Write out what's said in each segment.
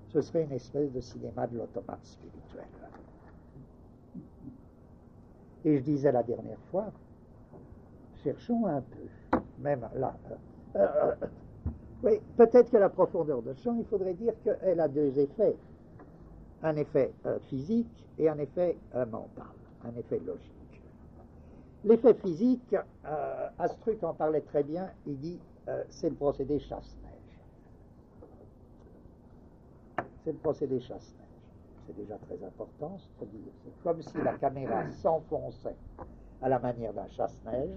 ce serait une espèce de cinéma de l'automate spirituel. Et je disais la dernière fois, cherchons un peu, même là. Oui, peut-être que la profondeur de champ, il faudrait dire qu'elle a deux effets. Un effet physique et un effet mental, un effet logique. L'effet physique, Astruc en parlait très bien, il dit c'est le procédé chasse-neige. C'est le procédé chasse-neige. C'est déjà très important, c'est-à-dire c'est comme si la caméra s'enfonçait à la manière d'un chasse-neige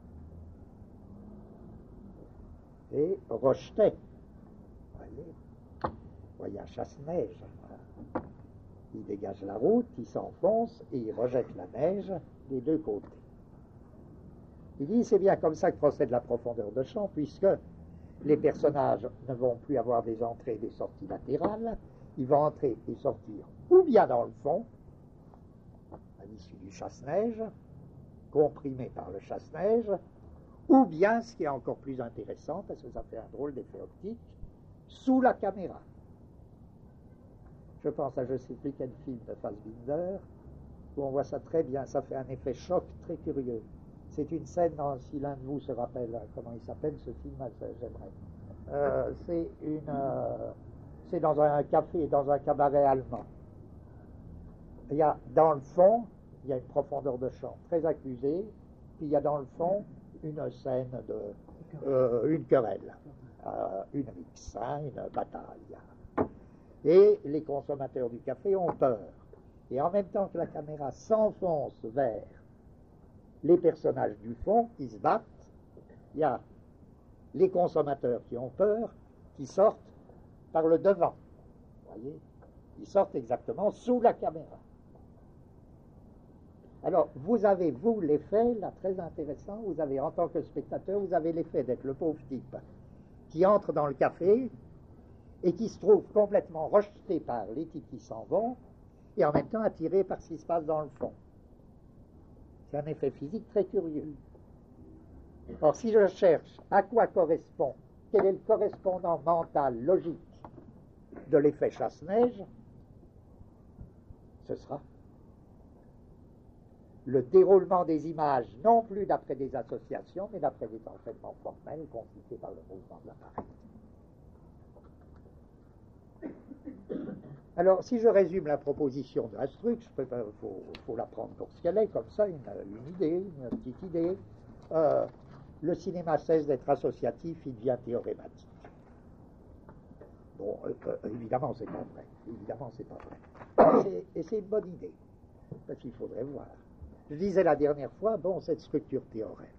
et rejetait. Vous voyez un chasse-neige. Il dégage la route, il s'enfonce et il rejette la neige des deux côtés. Il dit c'est bien comme ça que procède la profondeur de champ, puisque les personnages ne vont plus avoir des entrées et des sorties latérales, ils vont entrer et sortir ou bien dans le fond, à l'issue du chasse-neige, comprimé par le chasse-neige, ou bien, ce qui est encore plus intéressant, parce que ça fait un drôle d'effet optique, sous la caméra. Je pense à je ne sais plus quel film de Fassbinder, où on voit ça très bien, ça fait un effet choc très curieux. C'est une scène, si l'un de vous se rappelle comment il s'appelle ce film, j'aimerais. C'est dans un café, dans un cabaret allemand. Il y a dans le fond, il y a une profondeur de champ très accusée, puis il y a dans le fond une scène de une querelle, une rixe, une bataille. Et les consommateurs du café ont peur. Et en même temps que la caméra s'enfonce vers les personnages du fond qui se battent, il y a les consommateurs qui ont peur, qui sortent par le devant. Vous voyez, ils sortent exactement sous la caméra. Alors, vous avez, vous, l'effet, là, très intéressant, vous avez, en tant que spectateur, vous avez l'effet d'être le pauvre type qui entre dans le café et qui se trouve complètement rejeté par les types qui s'en vont et en même temps attiré par ce qui se passe dans le fond. C'est un effet physique très curieux. Or, si je cherche à quoi correspond, quel est le correspondant mental, logique de l'effet chasse-neige, ce sera le déroulement des images, non plus d'après des associations, mais d'après des enchaînements formels constitués par le mouvement de l'appareil. Alors, si je résume la proposition de Astruc, il faut la prendre pour ce qu'elle est, comme ça, une idée, une petite idée. Le cinéma cesse d'être associatif, il devient théorématique. Bon, évidemment, c'est pas vrai. Évidemment, c'est pas vrai. Et c'est une bonne idée, parce qu'il faudrait voir. Je disais la dernière fois, bon, cette structure théorème.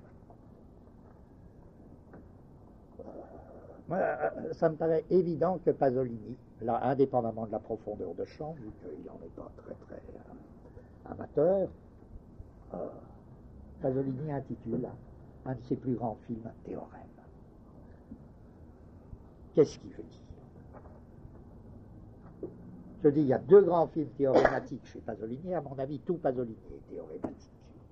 Ça me paraît évident que Pasolini, là, indépendamment de la profondeur de champ, vu qu'il n'en est pas très très amateur, Pasolini intitule un de ses plus grands films Théorème. Qu'est-ce qu'il veut dire? Je dis, il y a deux grands films théorématiques chez Pasolini. À mon avis, tout Pasolini est théorématique.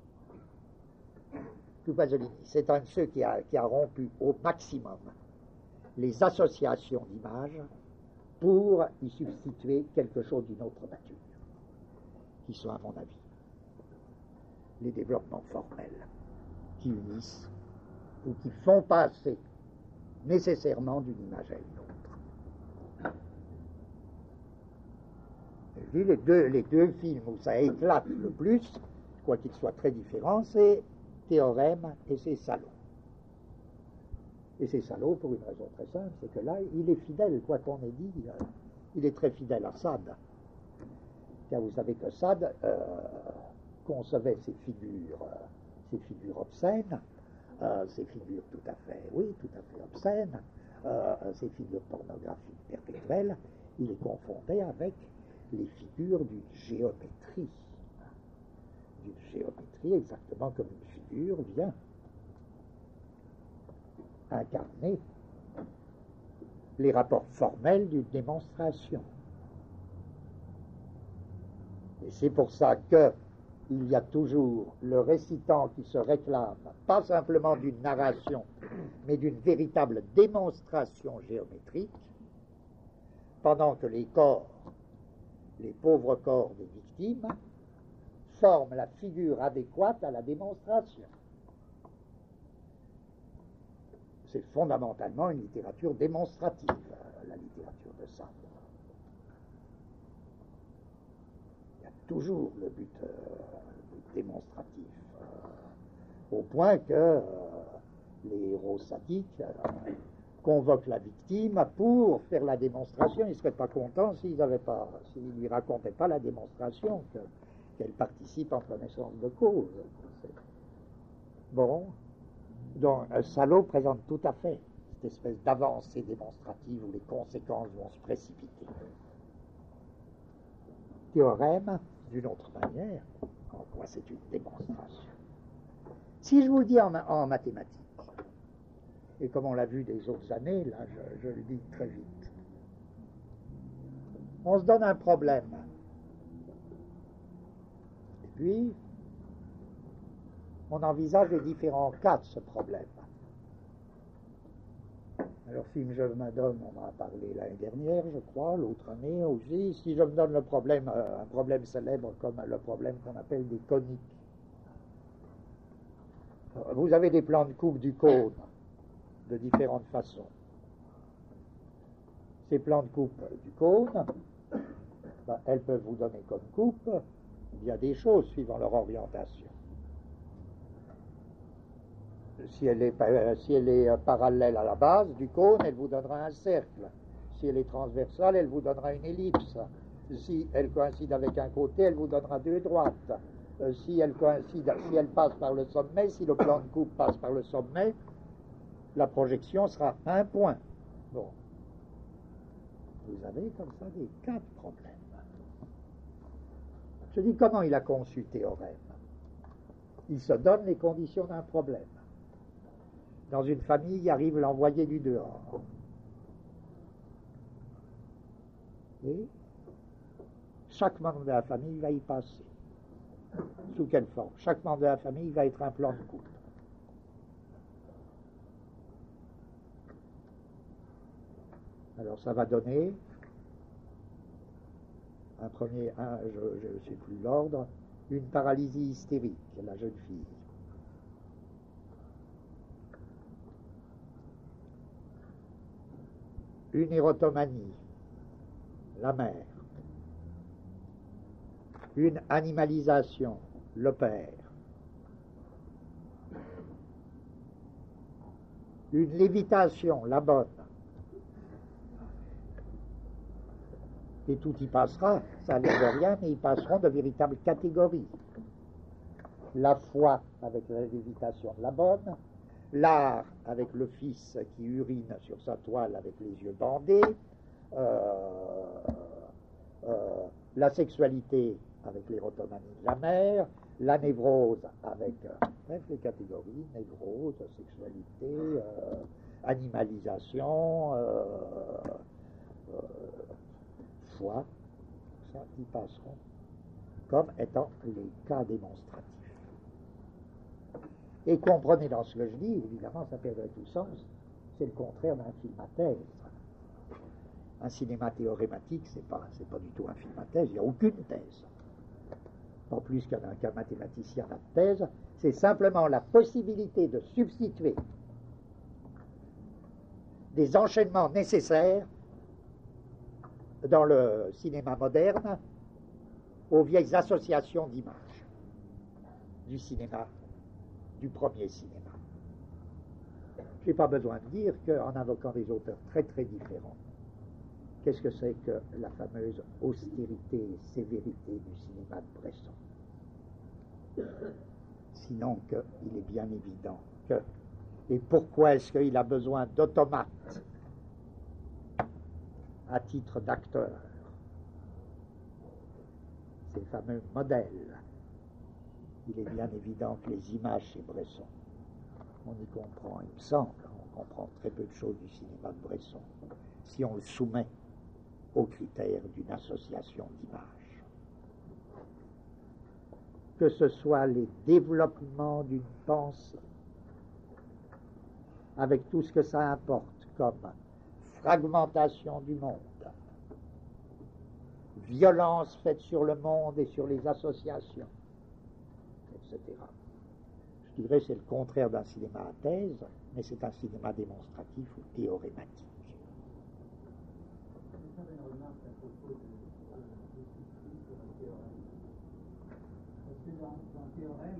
Tout Pasolini. C'est un de ceux qui a rompu au maximum les associations d'images pour y substituer quelque chose d'une autre nature, qui sont, à mon avis, les développements formels qui unissent ou qui font passer nécessairement d'une image à une autre. Je dis, les deux films où ça éclate le plus, quoi qu'ils soient très différents, c'est Théorème et c'est Salo. Et c'est Salo pour une raison très simple, c'est que là, il est fidèle, quoi qu'on ait dit, il est très fidèle à Sade. Car vous savez que Sade concevait ces figures obscènes, ces figures tout à fait obscènes, ces figures pornographiques perpétuelles, il les confondait avec les figures d'une géométrie. D'une géométrie exactement comme une figure vient incarner les rapports formels d'une démonstration. Et c'est pour ça qu'il y a toujours le récitant qui se réclame, pas simplement d'une narration, mais d'une véritable démonstration géométrique, pendant que les corps, les pauvres corps des victimes, forment la figure adéquate à la démonstration. C'est fondamentalement une littérature démonstrative, la littérature de Sade. Il y a toujours le but démonstratif, au point que les héros sadiques convoquent la victime pour faire la démonstration. Ils ne seraient pas contents s'ils ne lui racontaient pas la démonstration, qu'elle participe en connaissance de cause. Bon. Donc, Salo présente tout à fait cette espèce d'avancée démonstrative où les conséquences vont se précipiter. Théorème, d'une autre manière, en quoi c'est une démonstration. Si je vous le dis en mathématiques, et comme on l'a vu des autres années, là je le dis très vite, on se donne un problème, et puis on envisage les différents cas de ce problème. Alors, si je me donne, on en a parlé l'année dernière, je crois, l'autre année aussi, si je me donne le problème, un problème célèbre comme le problème qu'on appelle des coniques. Vous avez des plans de coupe du cône de différentes façons. Ces plans de coupe du cône, elles peuvent vous donner comme coupe bien des choses suivant leur orientation. Si elle est parallèle à la base du cône, elle vous donnera un cercle. Si elle est transversale, elle vous donnera une ellipse. Si elle coïncide avec un côté, elle vous donnera deux droites. Si elle passe par le sommet, si le plan de coupe passe par le sommet, la projection sera un point. Bon. Vous avez comme ça des cas de problèmes. Je dis comment il a conçu Théorème. Il se donne les conditions d'un problème. Dans une famille, arrive l'envoyé du dehors. Et chaque membre de la famille va y passer. Sous quelle forme? Chaque membre de la famille va être un plan de coupe. Alors ça va donner je ne sais plus l'ordre, une paralysie hystérique, la jeune fille. Une érotomanie, la mère. Une animalisation, le père. Une lévitation, la bonne. Et tout y passera, ça a l'air de rien, mais ils passeront de véritables catégories. La foi avec la lévitation, la bonne. L'art avec le fils qui urine sur sa toile avec les yeux bandés, la sexualité avec l'érotomanie de la mère, la névrose avec les catégories, névrose, sexualité, animalisation, foi, ça y passeront comme étant les cas démonstratifs. Et comprenez dans ce que je dis, évidemment, ça perdrait tout sens, c'est le contraire d'un film à thèse. Un cinéma théorématique, c'est pas du tout un film à thèse, il n'y a aucune thèse. Pas plus qu'un mathématicien n'a de thèse, c'est simplement la possibilité de substituer des enchaînements nécessaires dans le cinéma moderne aux vieilles associations d'images du cinéma, du premier cinéma. Je n'ai pas besoin de dire qu'en invoquant des auteurs très très différents, qu'est-ce que c'est que la fameuse austérité et sévérité du cinéma de Bresson? Sinon qu'il est bien évident que... Et pourquoi est-ce qu'il a besoin d'automates à titre d'acteurs? Ces fameux modèles. Il est bien évident que les images chez Bresson, on y comprend, il me semble, on comprend très peu de choses du cinéma de Bresson, si on le soumet aux critères d'une association d'images. Que ce soit les développements d'une pensée, avec tout ce que ça importe comme fragmentation du monde, violence faite sur le monde et sur les associations, etc. Je dirais que c'est le contraire d'un cinéma à thèse, mais c'est un cinéma démonstratif ou théorématique. Je vais faire une remarque à propos de sur le théorème. Parce que dans le théorème,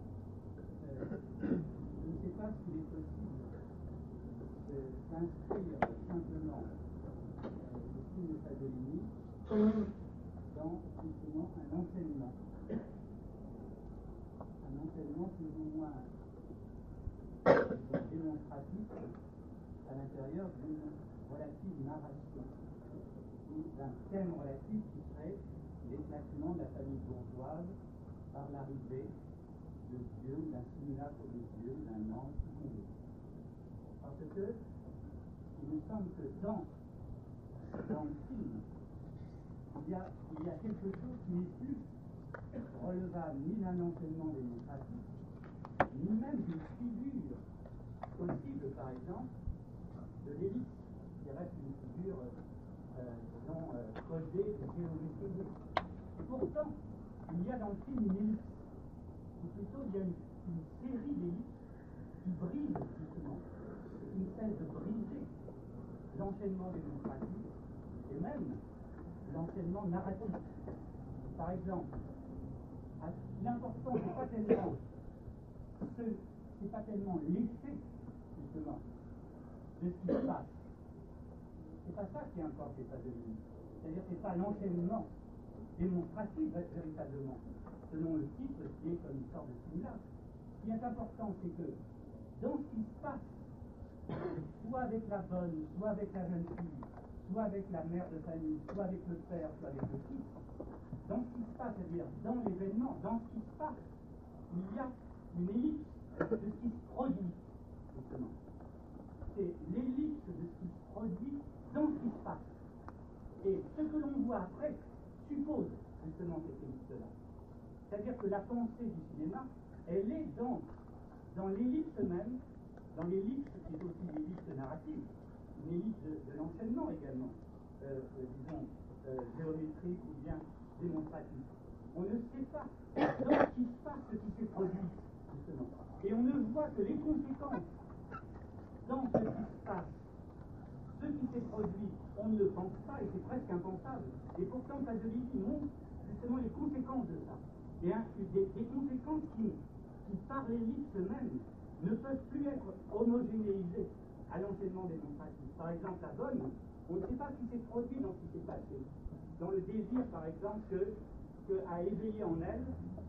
je ne sais pas s'il est possible d'inscrire simplement le film de Pasolini dans justement un enseignement plus ou moins démonstratif à l'intérieur d'une relative narration ou d'un thème relatif qui serait l'éclatement de la famille bourgeoise par l'arrivée de Dieu, d'un simulacre de Dieu, d'un ange, tout ce qu'on veut. Parce que il me semble que dans le film, il y a quelque chose qui n'est plus relevable ni d'un enseignement démonstratif, ni même d'une figure possible, par exemple, de l'élite, qui reste une figure, codée de théorie. Et pourtant, il y a dans le film une élite, ou plutôt il y a une série d'élites qui brisent, justement, qui cesse de briser l'enseignement démonstratif et même l'enseignement narratif. Par exemple, l'important, c'est pas tellement l'effet, justement, de ce qui se passe. C'est pas ça qui importe chez Pasolini. C'est-à-dire que c'est pas l'enseignement démonstratif, véritablement, selon le titre, qui est comme une sorte de simulacre. Ce qui est important, c'est que dans ce qui se passe, soit avec la bonne, soit avec la jeune fille, soit avec la mère de famille, soit avec le père, soit avec le fils, dans ce qui se passe, c'est-à-dire dans l'événement, dans ce qui se passe, il y a une ellipse de ce qui se produit, justement. C'est l'ellipse de ce qui se produit dans ce qui se passe. Et ce que l'on voit après suppose justement cette ellipse-là. C'est-à-dire que la pensée du cinéma, elle est dans l'ellipse même, dans l'ellipse qui est aussi l'ellipse narrative, une ellipse de l'enseignement également, disons, géométrique ou bien démonstratif. On ne sait pas dans ce qui se passe, ce qui s'est produit, justement. Et on ne voit que les conséquences dans ce qui se passe. Ce qui s'est produit, on ne le pense pas et c'est presque impensable. Et pourtant, Pasolini montre justement les conséquences de ça. Et des conséquences qui, par l'ellipse même, ne peuvent plus être homogénéisées à l'enseignement démonstratif. Par exemple, la bonne, on ne sait pas ce qui s'est produit dans ce qui s'est passé. Dans le désir, par exemple, que a éveillé en elle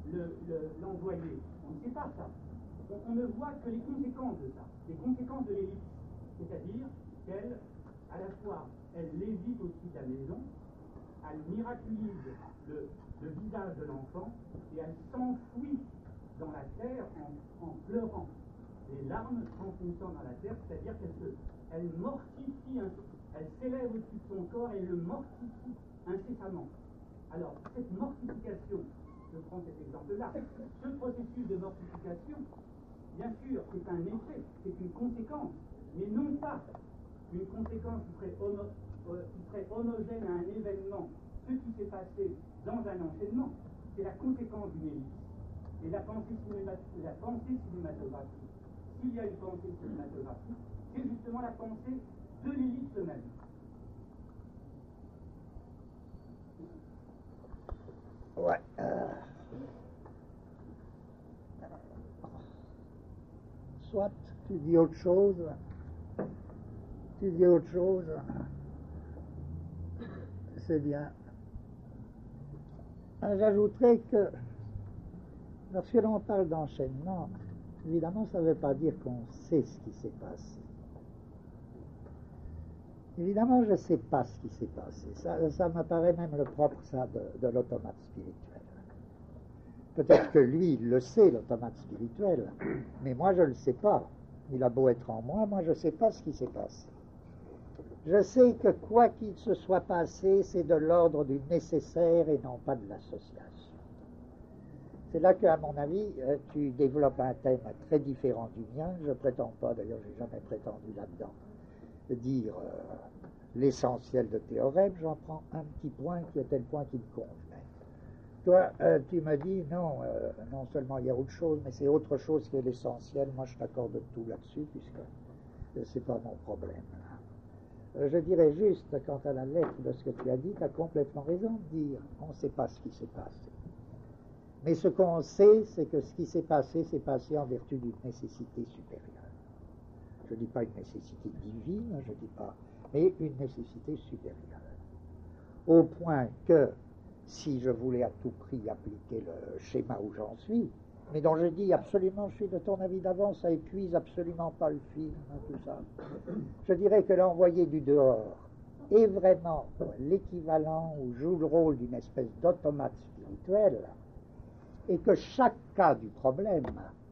l'envoyé. On ne sait pas ça. On ne voit que les conséquences de ça, les conséquences de l'ellipse. C'est-à-dire qu'elle, à la fois, elle lévite au-dessus de la maison, elle miraculise le visage de l'enfant et elle s'enfouit dans la terre en pleurant. Les larmes s'enfonçant dans la terre, c'est-à-dire qu'elle mortifie, elle s'élève au-dessus de son corps et le mortifie incessamment. Alors, cette mortification, je prends cet exemple-là, ce processus de mortification, bien sûr, c'est un effet, c'est une conséquence, mais non pas une conséquence qui serait homogène à un événement. Ce qui s'est passé dans un enseignement, c'est la conséquence d'une ellipse. Et la pensée cinématographique, s'il y a une pensée cinématographique, c'est justement la pensée de l'ellipse même. Ouais. Soit tu dis autre chose, c'est bien. J'ajouterais que lorsque l'on parle d'enchaînement, évidemment, ça ne veut pas dire qu'on sait ce qui s'est passé. Évidemment, je ne sais pas ce qui s'est passé. Ça me paraît même le propre, ça, de l'automate spirituel. Peut-être que lui, il le sait, l'automate spirituel, mais moi, je ne le sais pas. Il a beau être en moi je ne sais pas ce qui s'est passé. Je sais que quoi qu'il se soit passé, c'est de l'ordre du nécessaire et non pas de l'association. C'est là qu'à mon avis, tu développes un thème très différent du mien. Je ne prétends pas, d'ailleurs, je n'ai jamais prétendu là-dedans, de dire l'essentiel de théorème, j'en prends un petit point qui était le point qui me convenait. Toi, tu me dis, non, non seulement il y a autre chose, mais c'est autre chose qui est l'essentiel. Moi, je t'accorde tout là-dessus, puisque c'est pas mon problème. Je dirais juste, quant à la lettre de ce que tu as dit, tu as complètement raison de dire, on ne sait pas ce qui s'est passé. Mais ce qu'on sait, c'est que ce qui s'est passé en vertu d'une nécessité supérieure. Je ne dis pas une nécessité divine, je ne dis pas, mais une nécessité supérieure. Au point que, si je voulais à tout prix appliquer le schéma où j'en suis, mais dont je dis absolument, je suis de ton avis d'avance, ça épuise absolument pas le film, tout ça. Je dirais que l'envoyé du dehors est vraiment l'équivalent ou joue le rôle d'une espèce d'automate spirituel, et que chaque cas du problème,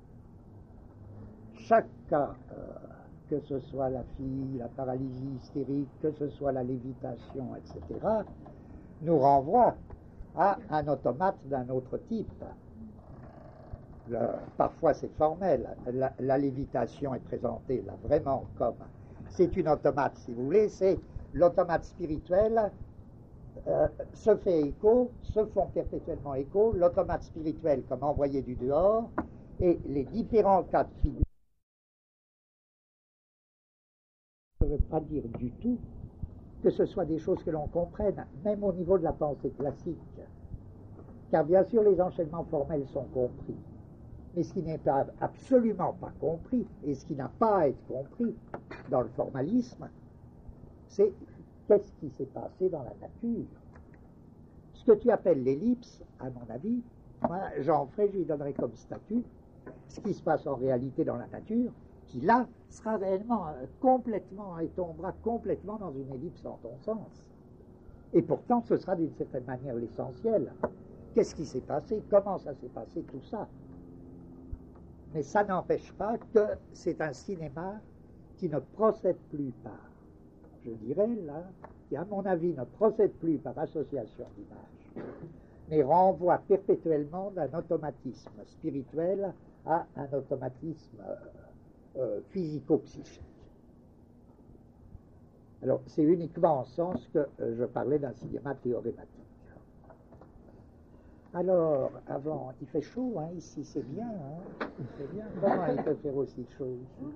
chaque cas, que ce soit la fille, la paralysie hystérique, que ce soit la lévitation, etc., nous renvoie à un automate d'un autre type. Parfois c'est formel, la lévitation est présentée là vraiment comme, c'est une automate si vous voulez, c'est l'automate spirituel se fait écho, se font perpétuellement écho, l'automate spirituel comme envoyé du dehors, et les différents cas de figure. Je ne veux pas dire du tout que ce soit des choses que l'on comprenne, même au niveau de la pensée classique. Car bien sûr, les enchaînements formels sont compris. Mais ce qui n'est pas absolument pas compris, et ce qui n'a pas à être compris dans le formalisme, c'est qu'est-ce qui s'est passé dans la nature. Ce que tu appelles l'ellipse, à mon avis, moi, Jean Frey, je lui donnerai comme statut ce qui se passe en réalité dans la nature, qui là sera réellement complètement et tombera complètement dans une ellipse en ton sens. Et pourtant, ce sera d'une certaine manière l'essentiel. Qu'est-ce qui s'est passé? Comment ça s'est passé? Tout ça. Mais ça n'empêche pas que c'est un cinéma qui ne procède plus par, je dirais là, qui à mon avis ne procède plus par association d'images, mais renvoie perpétuellement d'un automatisme spirituel à un automatisme physico-psychique. Alors, c'est uniquement en ce sens que je parlais d'un cinéma théorématique. Alors, avant, il fait chaud, hein, ici, c'est bien, hein, c'est bien. Comment il peut faire aussi chaud ici?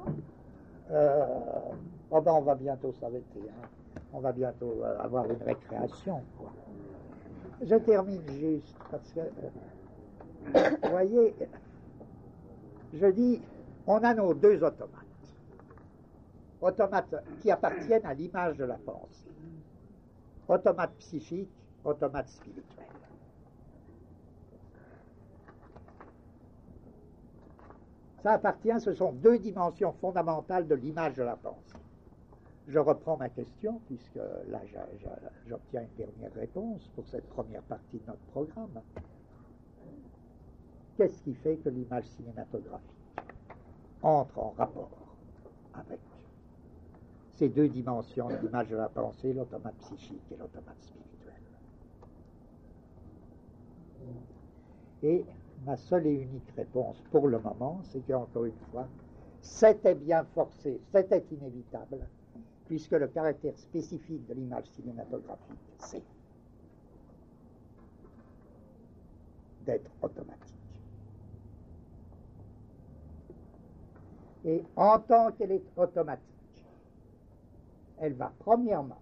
Oh ben, on va bientôt s'arrêter, hein. On va bientôt avoir une récréation, quoi. Je termine juste, parce que, vous voyez, je dis, on a nos deux automates. Automates qui appartiennent à l'image de la pensée. Automate psychique, automate spirituel. Ça appartient, ce sont deux dimensions fondamentales de l'image de la pensée. Je reprends ma question, puisque là j'obtiens une dernière réponse pour cette première partie de notre programme. Qu'est-ce qui fait que l'image cinématographique entre en rapport avec ces deux dimensions, l'image de la pensée, l'automate psychique et l'automate spirituel? Et ma seule et unique réponse pour le moment, c'est qu'encore une fois, c'était bien forcé, c'était inévitable, puisque le caractère spécifique de l'image cinématographique, c'est d'être automatique. Et en tant qu'elle est automatique, elle va premièrement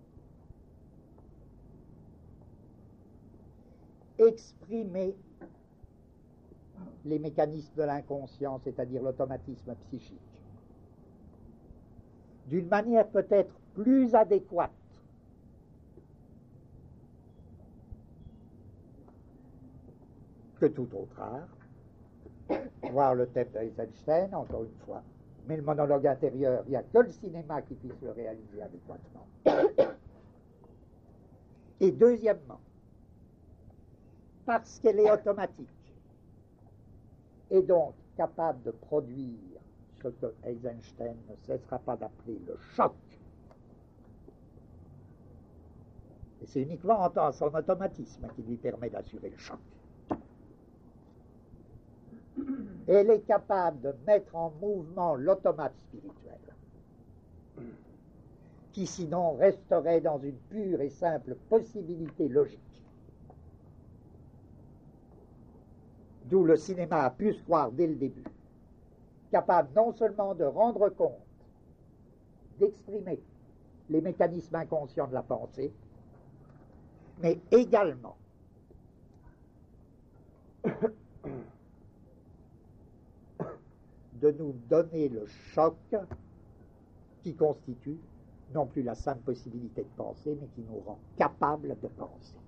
exprimer les mécanismes de l'inconscient, c'est-à-dire l'automatisme psychique, d'une manière peut-être plus adéquate que tout autre art. Voir le thème d'Eisenstein, encore une fois. Mais le monologue intérieur, il n'y a que le cinéma qui puisse le réaliser adéquatement. Et deuxièmement, parce qu'elle est automatique, et donc capable de produire ce que Eisenstein ne cessera pas d'appeler le choc. Et c'est uniquement en tant son automatisme qui lui permet d'assurer le choc. Elle est capable de mettre en mouvement l'automate spirituel. qui sinon resterait dans une pure et simple possibilité logique. D'où le cinéma a pu se croire dès le début, capable non seulement de rendre compte, d'exprimer les mécanismes inconscients de la pensée, mais également de nous donner le choc qui constitue non plus la simple possibilité de penser, mais qui nous rend capables de penser.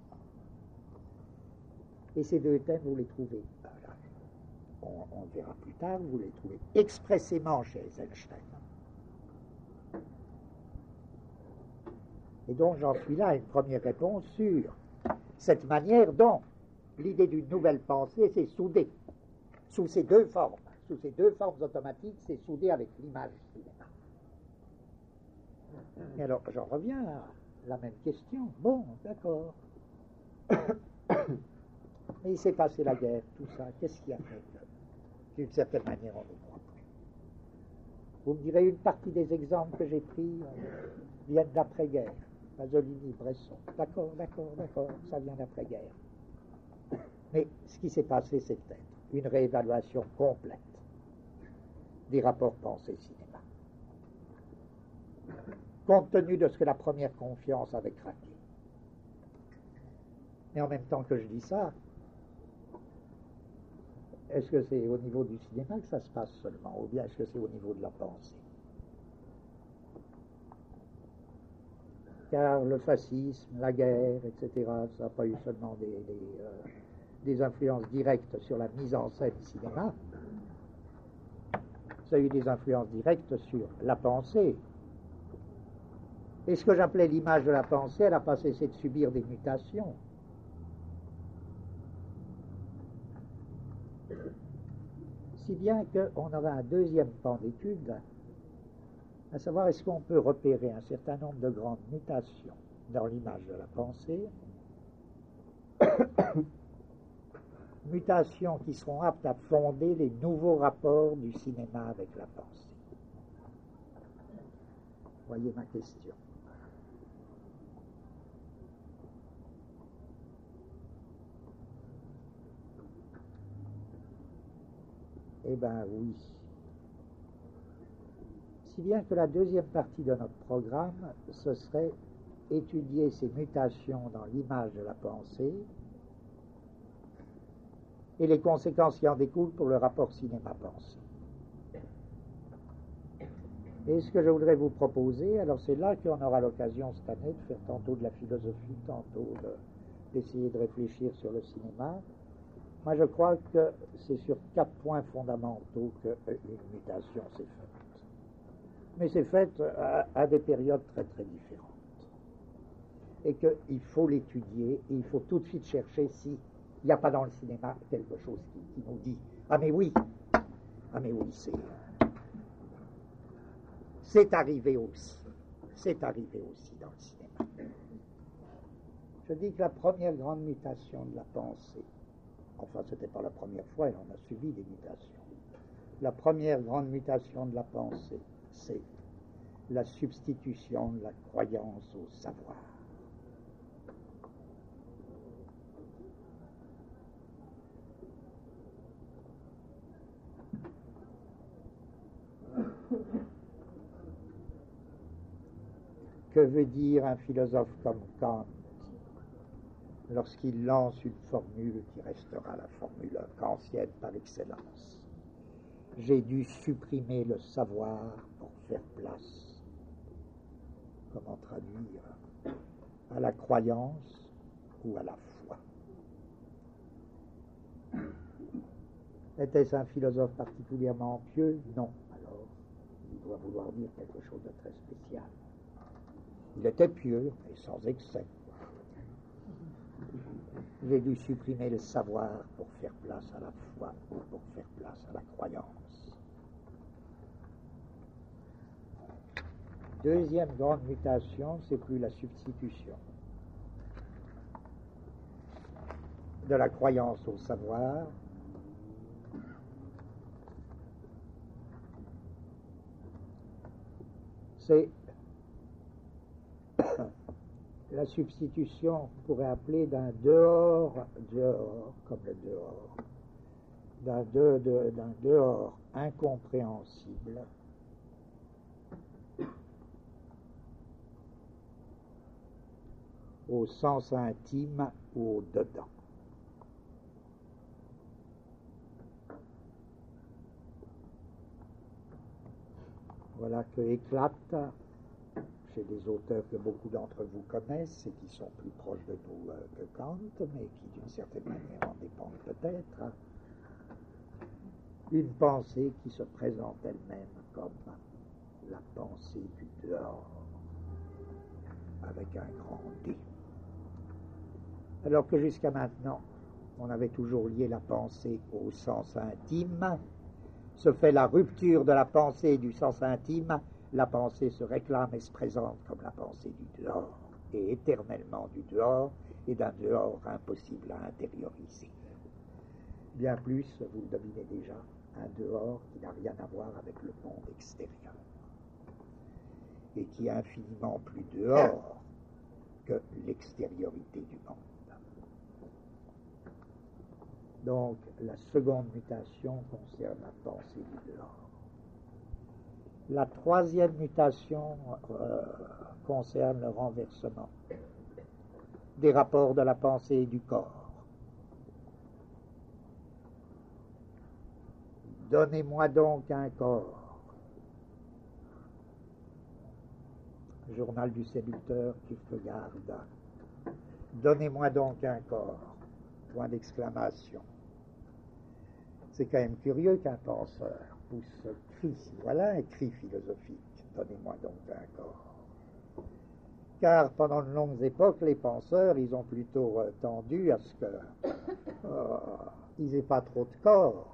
Et ces deux thèmes, vous les trouvez, on le verra plus tard, vous les trouvez expressément chez Eisenstein. Et donc j'en suis là à une première réponse sur cette manière dont l'idée d'une nouvelle pensée s'est soudée sous ces deux formes automatiques, c'est soudé avec l'image du cinéma. Et alors j'en reviens à la même question. Bon, d'accord. Mais il s'est passé la guerre, tout ça. Qu'est-ce qui a fait que, d'une certaine manière, on ne croit plus? Vous me direz, une partie des exemples que j'ai pris viennent d'après-guerre. Pasolini, Bresson. D'accord, ça vient d'après-guerre. Mais ce qui s'est passé, c'est peut-être une réévaluation complète des rapports pensée-cinéma. Compte tenu de ce que la première confiance avait craqué. Et en même temps que je dis ça, est-ce que c'est au niveau du cinéma que ça se passe seulement, ou bien est-ce que c'est au niveau de la pensée? Car le fascisme, la guerre, etc., ça n'a pas eu seulement des influences directes sur la mise en scène cinéma, ça a eu des influences directes sur la pensée. Et ce que j'appelais l'image de la pensée, elle n'a pas cessé de subir des mutations. Si bien qu'on avait un deuxième pan d'étude, à savoir est-ce qu'on peut repérer un certain nombre de grandes mutations dans l'image de la pensée, mutations qui seront aptes à fonder les nouveaux rapports du cinéma avec la pensée. Voyez ma question. Eh bien oui. Si bien que la deuxième partie de notre programme, ce serait étudier ces mutations dans l'image de la pensée et les conséquences qui en découlent pour le rapport cinéma-pensée. Et ce que je voudrais vous proposer, alors c'est là qu'on aura l'occasion cette année de faire tantôt de la philosophie, tantôt d'essayer de réfléchir sur le cinéma. Moi je crois que c'est sur 4 points fondamentaux qu'une mutation s'est faite. Mais c'est fait à des périodes très très différentes. Et qu'il faut l'étudier, et il faut tout de suite chercher s'il n'y a pas dans le cinéma quelque chose qui nous dit « Ah mais oui, c'est arrivé aussi. C'est arrivé aussi dans le cinéma. » Je dis que la première grande mutation de la pensée, enfin ce n'était pas la première fois, et on a subi des mutations. La première grande mutation de la pensée, c'est la substitution de la croyance au savoir. Que veut dire un philosophe comme Kant lorsqu'il lance une formule qui restera la formule kantienne par excellence? J'ai dû supprimer le savoir pour faire place. Comment traduire? À la croyance ou à la foi? Était-ce un philosophe particulièrement pieux? Non. Alors, il doit vouloir dire quelque chose de très spécial. Il était pieux, mais sans excès. J'ai dû supprimer le savoir pour faire place à la foi ou pour faire place à la croyance. Deuxième grande mutation, c'est plus la substitution de la croyance au savoir, c'est la substitution, on pourrait appeler d'un dehors, comme le dehors, d'un dehors incompréhensible au sens intime ou au dedans. Voilà que éclate, chez des auteurs que beaucoup d'entre vous connaissent et qui sont plus proches de nous que Kant, mais qui d'une certaine manière en dépendent peut-être, une pensée qui se présente elle-même comme la pensée du dehors, avec un grand D. Alors que jusqu'à maintenant, on avait toujours lié la pensée au sens intime, se fait la rupture de la pensée du sens intime, la pensée se réclame et se présente comme la pensée du dehors, et éternellement du dehors, et d'un dehors impossible à intérioriser. Bien plus, vous le devinez déjà, un dehors qui n'a rien à voir avec le monde extérieur, et qui est infiniment plus dehors que l'extériorité du monde. Donc, la seconde mutation concerne la pensée du dehors. La troisième mutation concerne le renversement des rapports de la pensée et du corps. Donnez-moi donc un corps. Journal du séducteur, Kierkegaard. Donnez-moi donc un corps. Point d'exclamation. C'est quand même curieux qu'un penseur pousse ce cri. Voilà un cri philosophique. Donnez-moi donc un corps. Car pendant de longues époques, les penseurs, ils ont plutôt tendu à ce qu'ils n'aient pas trop de corps.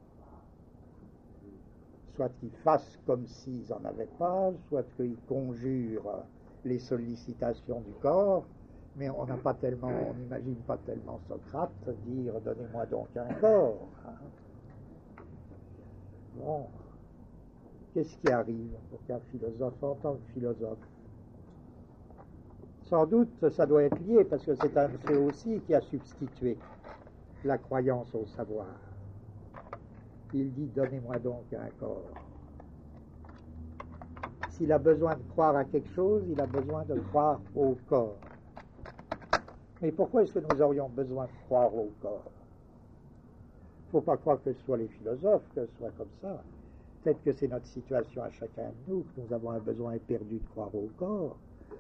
Soit qu'ils fassent comme s'ils n'en avaient pas, soit qu'ils conjurent les sollicitations du corps. Mais on n'imagine pas tellement Socrate dire « donnez-moi donc un corps ». Bon, qu'est-ce qui arrive pour qu'un philosophe, en tant que philosophe? Sans doute, ça doit être lié, parce que c'est un fait aussi qui a substitué la croyance au savoir. Il dit « donnez-moi donc un corps ». S'il a besoin de croire à quelque chose, il a besoin de croire au corps. Mais pourquoi est-ce que nous aurions besoin de croire au corps? Il ne faut pas croire que ce soit les philosophes, que ce soit comme ça. Peut-être que c'est notre situation à chacun de nous, que nous avons un besoin éperdu de croire au corps,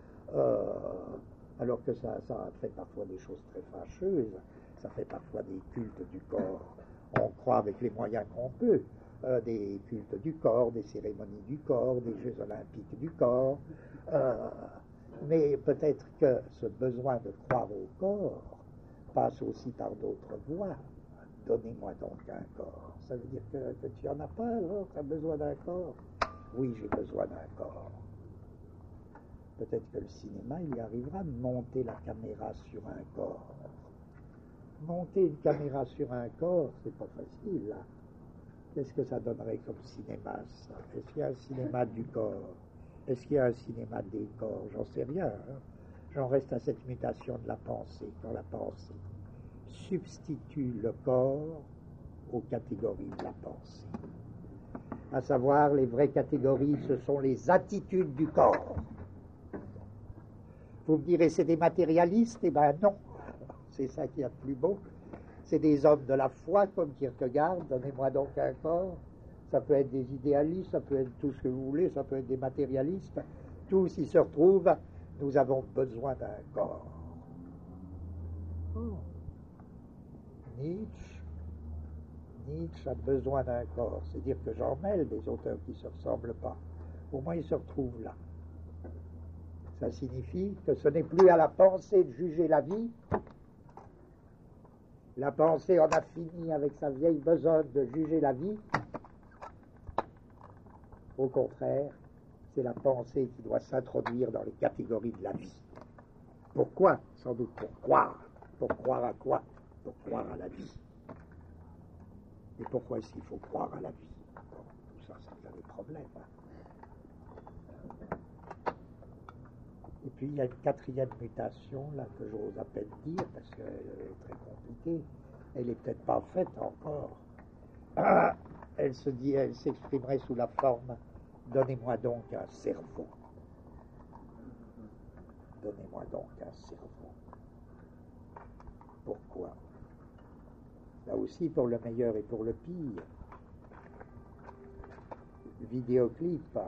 alors que ça fait parfois des choses très fâcheuses, ça fait parfois des cultes du corps. On croit avec les moyens qu'on peut, des cultes du corps, des cérémonies du corps, des Jeux olympiques du corps, mais peut-être que ce besoin de croire au corps passe aussi par d'autres voies. Donnez-moi donc un corps. Ça veut dire que tu n'en as pas, alors tu as besoin d'un corps. Oui, j'ai besoin d'un corps. Peut-être que le cinéma, il y arrivera de monter la caméra sur un corps. Monter une caméra sur un corps, c'est pas facile, là. Qu'est-ce que ça donnerait comme cinéma, ça? Est-ce qu'il y a un cinéma du corps? Est-ce qu'il y a un cinéma des corps? J'en sais rien. J'en reste à cette mutation de la pensée, quand la pensée substitue le corps aux catégories de la pensée. À savoir, les vraies catégories, ce sont les attitudes du corps. Vous me direz, c'est des matérialistes? Eh bien non, c'est ça qui est le plus beau. C'est des hommes de la foi, comme Kierkegaard, donnez-moi donc un corps. Ça peut être des idéalistes, ça peut être tout ce que vous voulez, ça peut être des matérialistes. Tous y se retrouvent, nous avons besoin d'un corps. Oh. Nietzsche a besoin d'un corps, c'est-à-dire que j'en mêle des auteurs qui ne se ressemblent pas. Au moins, ils se retrouvent là. Ça signifie que ce n'est plus à la pensée de juger la vie. La pensée en a fini avec sa vieille besogne de juger la vie. Au contraire, c'est la pensée qui doit s'introduire dans les catégories de la vie. Pourquoi? Sans doute pour croire. Pour croire à quoi? Pour croire à la vie. Et pourquoi est-ce qu'il faut croire à la vie? Bon, tout ça, ça devient des problèmes. Et puis il y a une quatrième mutation, là, que j'ose à peine dire, parce qu'elle est très compliquée. Elle n'est peut-être pas faite encore. Elle s'exprimerait sous la forme « Donnez-moi donc un cerveau ». Donnez-moi donc un cerveau. Pourquoi? Là aussi, pour le meilleur et pour le pire. Vidéoclip.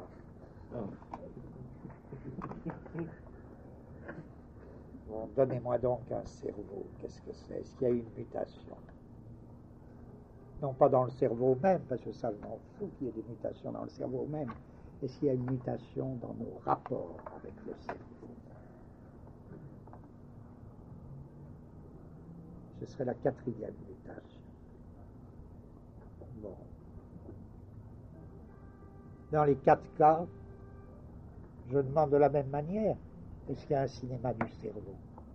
Bon, donnez-moi donc un cerveau. Qu'est-ce que c'est? Est-ce qu'il y a une mutation? Non pas dans le cerveau même, parce que ça, je m'en fous qu'il y ait des mutations dans le cerveau même. Est-ce qu'il y a une mutation dans nos rapports avec le cerveau? Ce serait la quatrième mutation. Bon. Dans les 4 cas, je demande de la même manière, est-ce qu'il y a un cinéma du cerveau?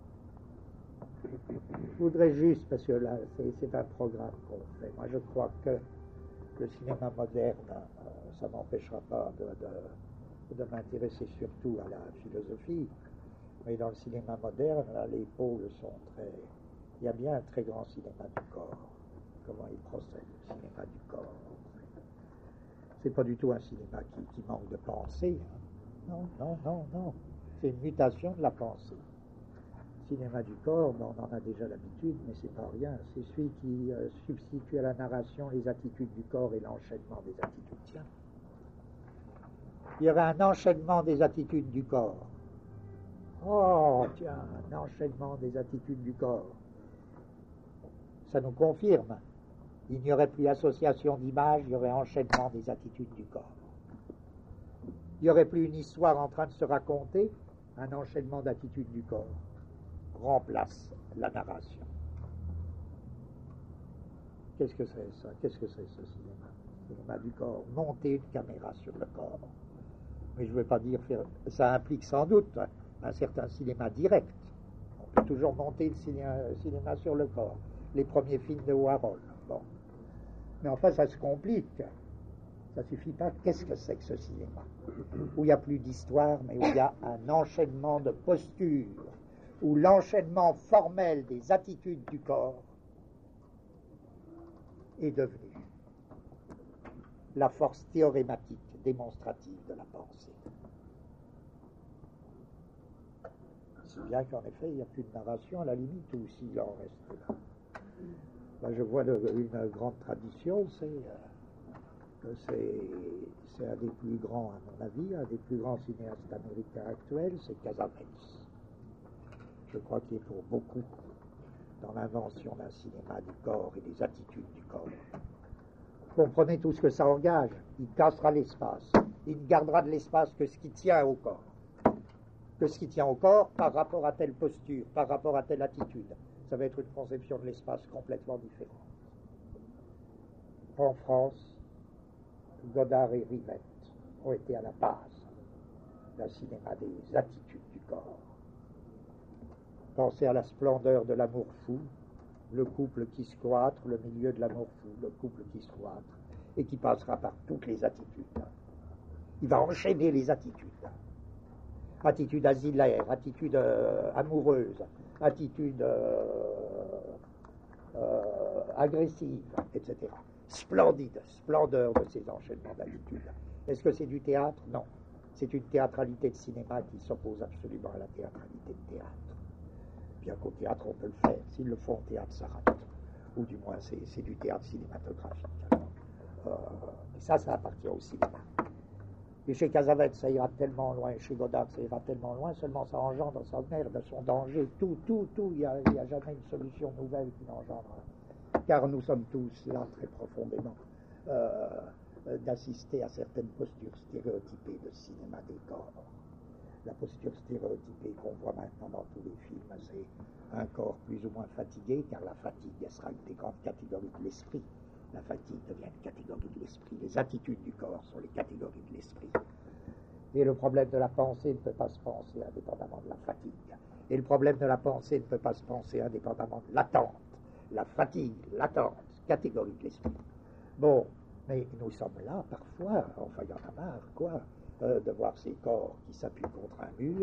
Je voudrais juste, parce que là, c'est un programme qu'on fait. Moi, je crois que le cinéma moderne, ça ne m'empêchera pas de m'intéresser surtout à la philosophie. Mais dans le cinéma moderne, là, les pôles sont très... Il y a bien un très grand cinéma du corps. Comment il procède, le cinéma du corps. C'est pas du tout un cinéma qui manque de pensée. Non, non, non, non. C'est une mutation de la pensée. Le cinéma du corps, bon, on en a déjà l'habitude, mais c'est pas rien. C'est celui qui substitue à la narration les attitudes du corps et l'enchaînement des attitudes. Tiens. Il y aurait un enchaînement des attitudes du corps. Oh, tiens, un enchaînement des attitudes du corps. Ça nous confirme. Il n'y aurait plus association d'images, il y aurait enchaînement des attitudes du corps. Il n'y aurait plus une histoire en train de se raconter, un enchaînement d'attitudes du corps remplace la narration. Qu'est-ce que c'est ça? Qu'est-ce que c'est ce cinéma? Le cinéma du corps, monter une caméra sur le corps. Mais je ne veux pas dire faire... Ça implique sans doute un certain cinéma direct. On peut toujours monter le cinéma sur le corps. Les premiers films de Warhol. Bon. Mais enfin, ça se complique. Ça ne suffit pas. Qu'est-ce que c'est que ce cinéma? Où il n'y a plus d'histoire, mais où il y a un enchaînement de postures, où l'enchaînement formel des attitudes du corps est devenu la force théorématique, démonstrative de la pensée. Si bien qu'en effet, il n'y a plus de narration à la limite, ou s'il en reste là. Là, je vois une grande tradition, c'est un des plus grands, à mon avis, un des plus grands cinéastes américains actuels, c'est Cassavetes. Je crois qu'il est pour beaucoup dans l'invention d'un cinéma du corps et des attitudes du corps. Comprenez tout ce que ça engage. Il cassera l'espace. Il ne gardera de l'espace que ce qui tient au corps. Que ce qui tient au corps par rapport à telle posture, par rapport à telle attitude. Ça va être une conception de l'espace complètement différente. En France, Godard et Rivette ont été à la base d'un cinéma des attitudes du corps. Pensez à la splendeur de l'amour fou, le couple qui se cloître, le milieu de l'amour fou, le couple qui se cloître, et qui passera par toutes les attitudes. Il va enchaîner les attitudes. Attitude asilaire, attitude amoureuse, attitude agressive, etc. Splendide, splendeur de ces enchaînements d'attitudes. Est-ce que c'est du théâtre? Non. C'est une théâtralité de cinéma qui s'oppose absolument à la théâtralité de théâtre. Bien qu'au théâtre, on peut le faire. S'ils le font au théâtre, ça rate. Ou du moins, c'est du théâtre cinématographique. Et ça appartient au cinéma. Et chez Cassavetes, ça ira tellement loin, et chez Godard, ça ira tellement loin, seulement ça engendre sa merde, son danger, tout. Il n'y a jamais une solution nouvelle qui n'engendre. Car nous sommes tous là, très profondément, d'assister à certaines postures stéréotypées de cinéma des corps. La posture stéréotypée qu'on voit maintenant dans tous les films, c'est un corps plus ou moins fatigué, car la fatigue sera une des grandes catégories de l'esprit. La fatigue devient une catégorie de l'esprit. Les attitudes du corps sont les catégories de l'esprit. Et le problème de la pensée ne peut pas se penser indépendamment de la fatigue. Et le problème de la pensée ne peut pas se penser indépendamment de l'attente. La fatigue, l'attente, catégorie de l'esprit. Bon, mais nous sommes là, parfois, enfin il y en a marre, quoi, de voir ces corps qui s'appuient contre un mur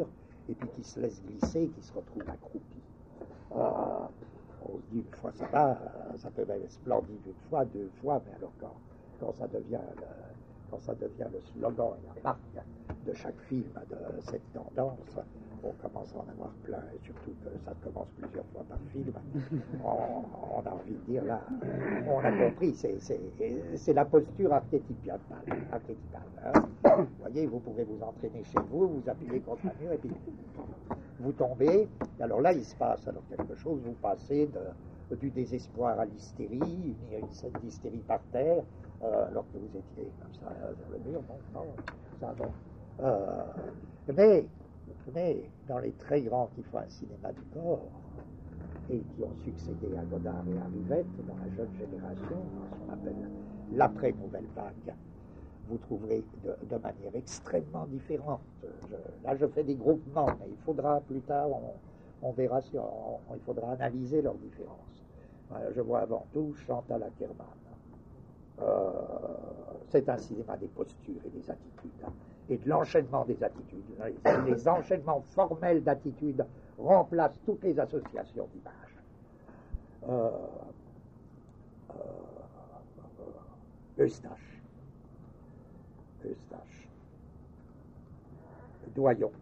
et puis qui se laisse glisser, qui se retrouve accroupi. On se dit une fois ça va, ça peut être splendide une fois, deux fois, mais alors quand ça devient le slogan et la marque de chaque film de cette tendance, on commence à en avoir plein, et surtout que ça commence plusieurs fois par film. On a envie de dire là, on a compris, c'est la posture archétypale. Hein. Vous voyez, vous pouvez vous entraîner chez vous, vous appuyez contre un mur, et puis vous tombez, et alors là il se passe alors quelque chose, vous passez du désespoir à l'hystérie, une scène d'hystérie par terre, alors que vous étiez comme ça sur le mur, non, ça va. Mais dans les très grands qui font un cinéma du corps, et qui ont succédé à Godard et à Rivette, dans la jeune génération, dans ce qu'on appelle l'après-nouvelle vague, vous trouverez de manière extrêmement différente. Là, je fais des groupements, mais il faudra plus tard, on verra si il faudra analyser leurs différences. Je vois avant tout Chantal Akerman. C'est un cinéma des postures et des attitudes, et de l'enchaînement des attitudes. Les enchaînements formels d'attitudes remplacent toutes les associations d'images. Eustache, Doyon,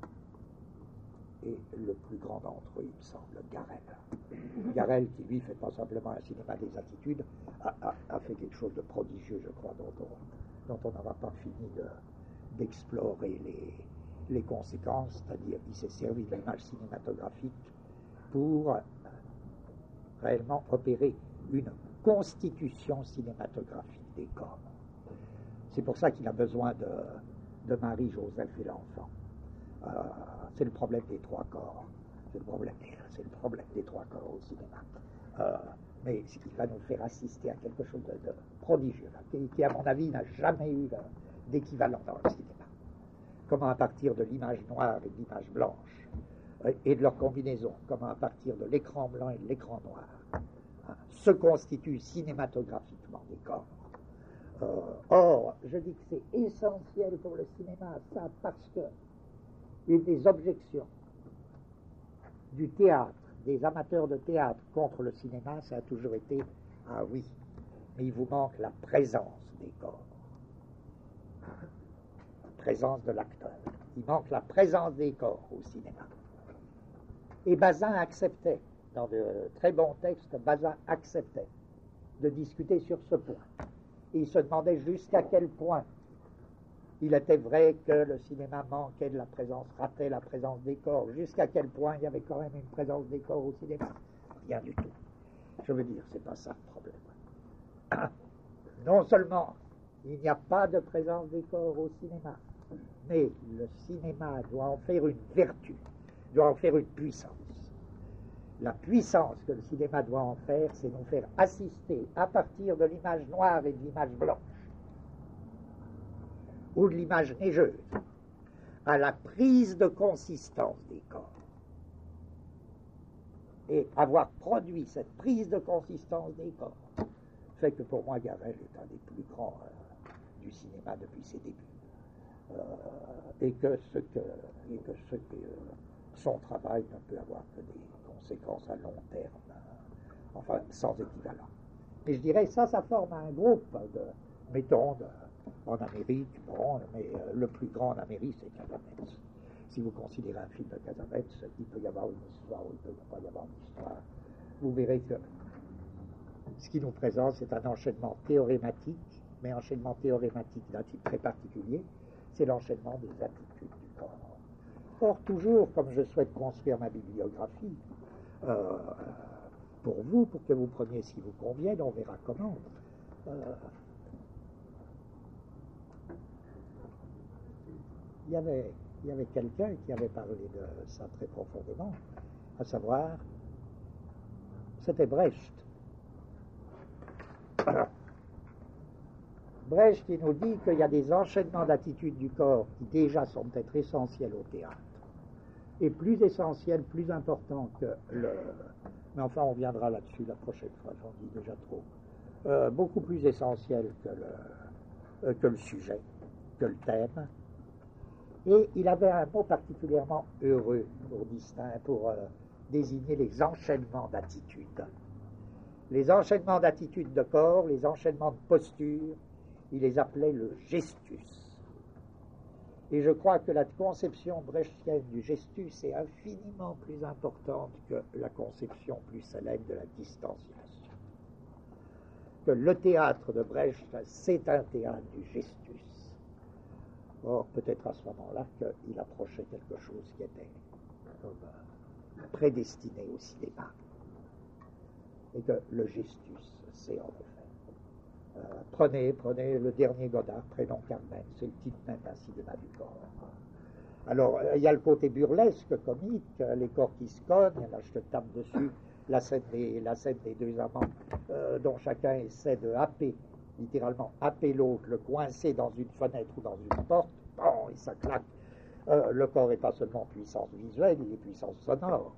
et le plus grand d'entre eux, il me semble, Garel, qui lui fait pas simplement un cinéma des attitudes, a fait quelque chose de prodigieux, je crois, dont on n'aura pas fini d'explorer les conséquences, c'est-à-dire qu'il s'est servi de l'image cinématographique pour réellement opérer une constitution cinématographique des corps. C'est pour ça qu'il a besoin de Marie-Joseph et l'enfant. C'est le problème des trois corps. C'est le problème des trois corps au cinéma. Mais il va nous faire assister à quelque chose de prodigieux, qui, à mon avis, n'a jamais eu d'équivalent dans le cinéma. Comment à partir de l'image noire et de l'image blanche, et de leur combinaison, comment à partir de l'écran blanc et de l'écran noir, se constituent cinématographiquement des corps. Or, je dis que c'est essentiel pour le cinéma, ça, parce que une des objections du théâtre, des amateurs de théâtre contre le cinéma, ça a toujours été « Ah oui, mais il vous manque la présence des corps, la présence de l'acteur. Il manque la présence des corps au cinéma. » Et Bazin acceptait, dans de très bons textes, Bazin acceptait de discuter sur ce point. Et il se demandait jusqu'à quel point il était vrai que le cinéma manquait de la présence, ratait la présence des corps, jusqu'à quel point il y avait quand même une présence des corps au cinéma. Rien du tout. Je veux dire, c'est pas ça le problème. Non seulement il n'y a pas de présence des corps au cinéma, mais le cinéma doit en faire une vertu, doit en faire une puissance. La puissance que le cinéma doit en faire, c'est nous faire assister à partir de l'image noire et de l'image blanche, ou de l'image neigeuse, à la prise de consistance des corps. Et avoir produit cette prise de consistance des corps fait que pour moi, Garel est un des plus grands du cinéma depuis ses débuts. Et que son travail ne peut avoir que des conséquences à long terme, enfin sans équivalent. Et je dirais ça forme un groupe mettons, en Amérique, bon, mais le plus grand en Amérique, c'est Cassavetes. Si vous considérez un film de Cassavetes, il peut y avoir une histoire ou il ne peut pas y avoir une histoire. Vous verrez que ce qui nous présente, c'est un enchaînement théorématique, mais enchaînement théorématique d'un type très particulier, c'est l'enchaînement des attitudes du corps. Or, toujours, comme je souhaite construire ma bibliographie, pour vous, pour que vous preniez ce qui vous convienne, on verra comment. Il y avait quelqu'un qui avait parlé de ça très profondément, à savoir, c'était Brecht. Brecht qui nous dit qu'il y a des enchaînements d'attitudes du corps qui déjà sont peut-être essentiels au théâtre, et plus essentiels, plus importants que le... Mais enfin, on viendra là-dessus la prochaine fois, j'en dis déjà trop. Beaucoup plus essentiels que le sujet, que le thème, Et il avait un mot particulièrement heureux pour désigner les enchaînements d'attitudes. Les enchaînements d'attitudes de corps, les enchaînements de posture, il les appelait le gestus. Et je crois que la conception brechtienne du gestus est infiniment plus importante que la conception plus célèbre de la distanciation. Que le théâtre de Brecht, c'est un théâtre du gestus. Or, peut-être à ce moment-là qu'il approchait quelque chose qui était prédestiné au cinéma. Et que le gestus, c'est en effet. Prenez le dernier Godard, Prénom Carmen, c'est le titre même d'un cinéma du corps. Alors, il y a le côté burlesque, comique, les corps qui se cognent, là je te tape dessus, la scène des deux amants, dont chacun essaie de happer, littéralement happer l'autre, le coincer dans une fenêtre ou dans une porte, bon, et ça claque. Le corps n'est pas seulement puissance visuelle, il est puissance sonore.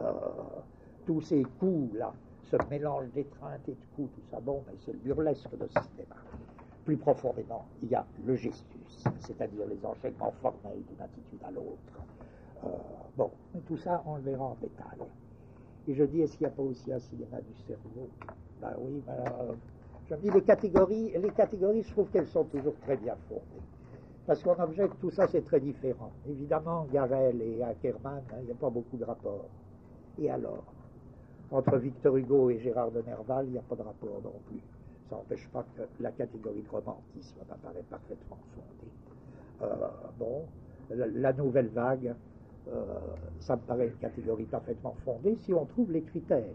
Tous ces coups-là, ce mélange d'étreintes et de coups, tout ça, bon, mais c'est le burlesque de ce cinéma. Plus profondément, il y a le gestus, c'est-à-dire les enchaînements formels d'une attitude à l'autre. Bon, mais tout ça, on le verra en détail. Et je dis, est-ce qu'il n'y a pas aussi un cinéma du cerveau? Ben oui, je me dis, les catégories, je trouve qu'elles sont toujours très bien fondées. Parce qu'on objecte, tout ça, c'est très différent. Évidemment, Garel et Ackermann, il n'y a pas beaucoup de rapports. Et alors, entre Victor Hugo et Gérard de Nerval, il n'y a pas de rapport non plus. Ça n'empêche pas que la catégorie de romantisme m'apparaît parfaitement fondée. Bon, la nouvelle vague, ça me paraît une catégorie parfaitement fondée si on trouve les critères.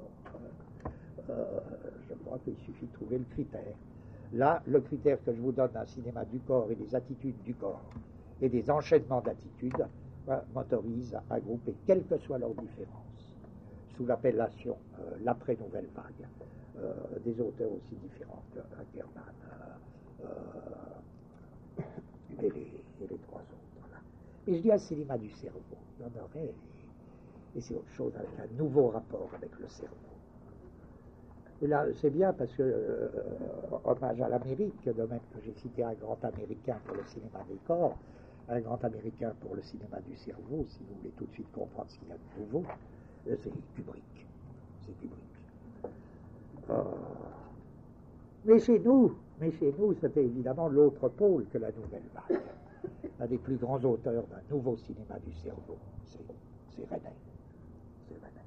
Bon, je crois qu'il suffit de trouver le critère. Là, le critère que je vous donne d'un cinéma du corps et des attitudes du corps et des enchaînements d'attitudes m'autorise à grouper, quelles que soient leurs différences, sous l'appellation l'après-nouvelle vague, des auteurs aussi différents que Ackermann et les trois autres. Là. Et je dis un cinéma du cerveau, il y en aurait, et c'est autre chose avec un nouveau rapport avec le cerveau. Et là, c'est bien parce que, hommage à l'Amérique, de même que j'ai cité un grand Américain pour le cinéma des corps, un grand Américain pour le cinéma du cerveau, si vous voulez tout de suite comprendre ce qu'il y a de nouveau, c'est Kubrick. C'est Kubrick. Mais chez nous, c'était évidemment l'autre pôle que la nouvelle vague. Un des plus grands auteurs d'un nouveau cinéma du cerveau, c'est René. C'est René.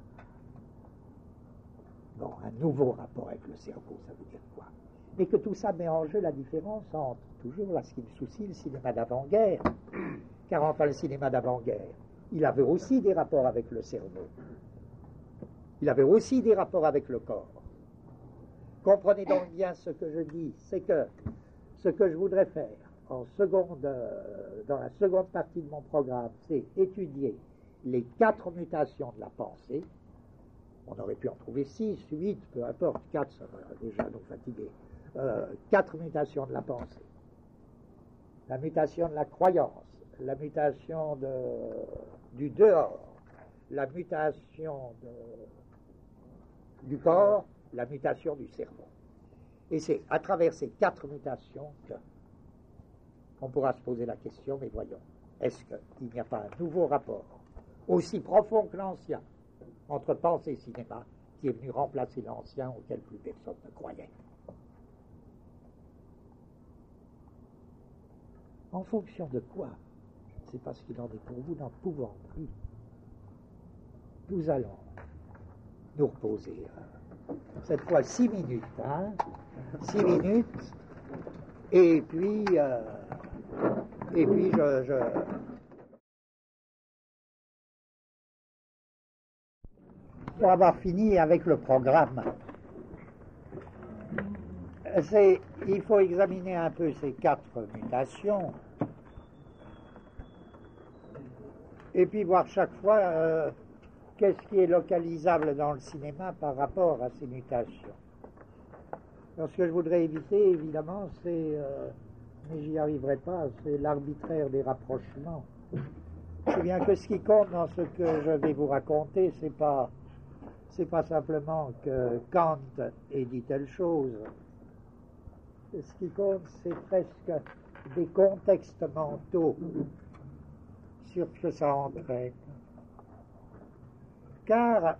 Bon, un nouveau rapport avec le cerveau, ça veut dire quoi? Mais que tout ça met en jeu la différence entre, toujours là, ce qui me soucie, le cinéma d'avant-guerre. Car enfin, le cinéma d'avant-guerre, il avait aussi des rapports avec le cerveau. Il avait aussi des rapports avec le corps. Comprenez donc bien ce que je dis, c'est que ce que je voudrais faire dans la seconde partie de mon programme, c'est étudier les 4 mutations de la pensée. On aurait pu en trouver 6, 8, peu importe, 4, ça va déjà nous fatiguer. 4 mutations de la pensée. La mutation de la croyance, la mutation du dehors, la mutation du corps, la mutation du cerveau. Et c'est à travers ces 4 mutations qu'on pourra se poser la question, mais voyons, est-ce qu'il n'y a pas un nouveau rapport, aussi profond que l'ancien, entre pensée et cinéma, qui est venu remplacer l'ancien auquel plus personne ne croyait? En fonction de quoi? Je ne sais pas ce qu'il en est pour vous, n'en pouvant plus. Nous allons nous reposer. Cette fois 6 minutes, 6 minutes, et puis pour avoir fini avec le programme, il faut examiner un peu ces 4 mutations, et puis voir chaque fois qu'est-ce qui est localisable dans le cinéma par rapport à ces mutations. Alors, ce que je voudrais éviter, évidemment, mais j'y arriverai pas, c'est l'arbitraire des rapprochements. C'est bien que ce qui compte dans ce que je vais vous raconter, c'est pas simplement que Kant ait dit telle chose. Ce qui compte, c'est presque des contextes mentaux sur ce que ça entraîne. Car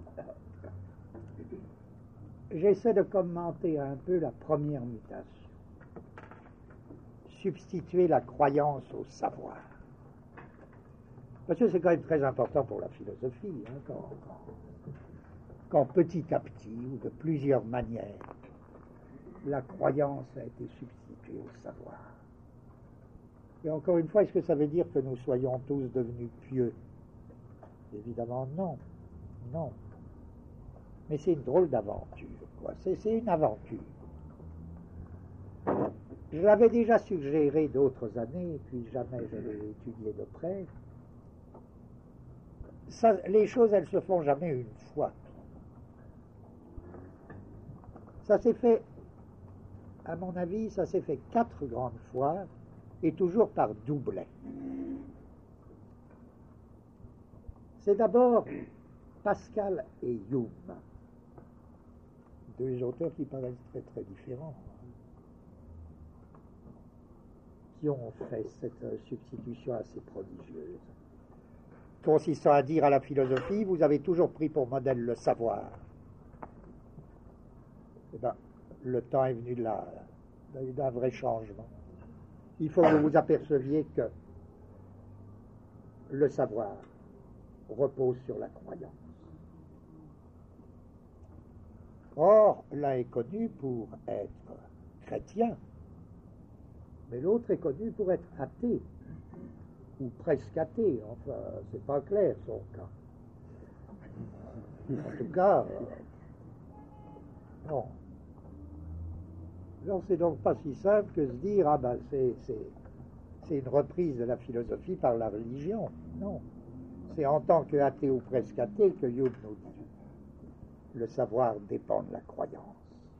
j'essaie de commenter un peu la première mutation. Substituer la croyance au savoir. Parce que c'est quand même très important pour la philosophie, hein, quand petit à petit, ou de plusieurs manières, la croyance a été substituée au savoir. Et encore une fois, est-ce que ça veut dire que nous soyons tous devenus pieux? Évidemment non, non. Mais c'est une drôle d'aventure, quoi. C'est une aventure. Je l'avais déjà suggéré d'autres années, puis jamais je l'ai étudié de près. Ça, les choses, elles se font jamais une fois. Ça s'est fait, à mon avis, ça s'est fait 4 grandes fois, et toujours par doublet. C'est d'abord Pascal et Hume, deux auteurs qui paraissent très très différents, qui ont fait cette substitution assez prodigieuse, consistant à dire à la philosophie: vous avez toujours pris pour modèle le savoir. Eh bien, le temps est venu d'un vrai changement. Il faut que vous vous aperceviez que le savoir repose sur la croyance. Or, l'un est connu pour être chrétien, mais l'autre est connu pour être athée, ou presque athée. Enfin, c'est pas clair son cas. En tout cas, non. Alors, c'est donc pas si simple que se dire: ah ben c'est une reprise de la philosophie par la religion. Non. C'est en tant qu'athée ou presque athée que Hume nous dit: le savoir dépend de la croyance.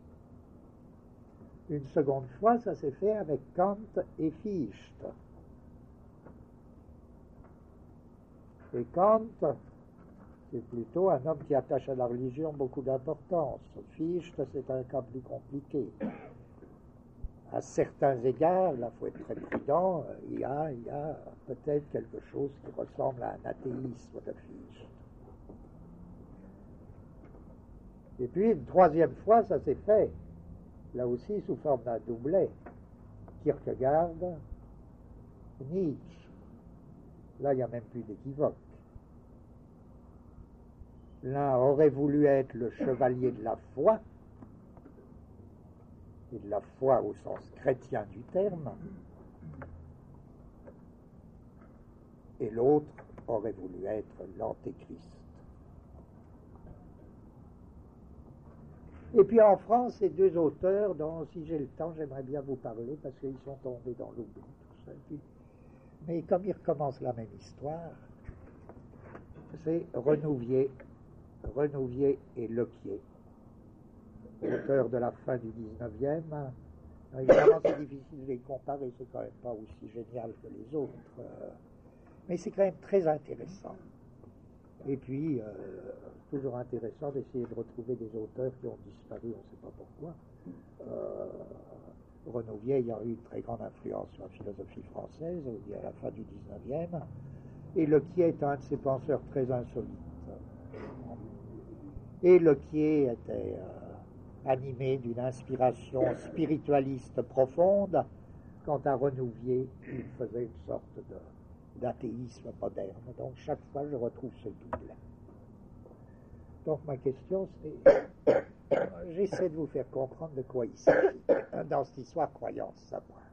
Une seconde fois, ça s'est fait avec Kant et Fichte. Et Kant, c'est plutôt un homme qui attache à la religion beaucoup d'importance. Fichte, c'est un cas plus compliqué. À certains égards, là, il faut être très prudent, il y a peut-être quelque chose qui ressemble à un athéisme de Fichte. Et puis, une troisième fois, ça s'est fait, là aussi, sous forme d'un doublet. Kierkegaard, Nietzsche. Là, il n'y a même plus d'équivoque. L'un aurait voulu être le chevalier de la foi, et de la foi au sens chrétien du terme, et l'autre aurait voulu être l'antéchrist. Et puis en France, ces deux auteurs dont, si j'ai le temps, j'aimerais bien vous parler, parce qu'ils sont tombés dans l'oubli, tout ça. Mais comme ils recommencent la même histoire, c'est Renouvier et Lequier, auteurs de la fin du 19e. Évidemment, c'est difficile de les comparer, c'est quand même pas aussi génial que les autres, mais c'est quand même très intéressant. Et puis, toujours intéressant d'essayer de retrouver des auteurs qui ont disparu, on ne sait pas pourquoi. Renouvier ayant eu une très grande influence sur la philosophie française à la fin du 19e, et Lequier est un de ces penseurs très insolites. Et Lequier était animé d'une inspiration spiritualiste profonde, quant à Renouvier, il faisait une sorte d'athéisme moderne. Donc chaque fois, je retrouve ce doublet. Donc ma question, c'est, j'essaie de vous faire comprendre de quoi il s'agit dans cette histoire croyance-savoir.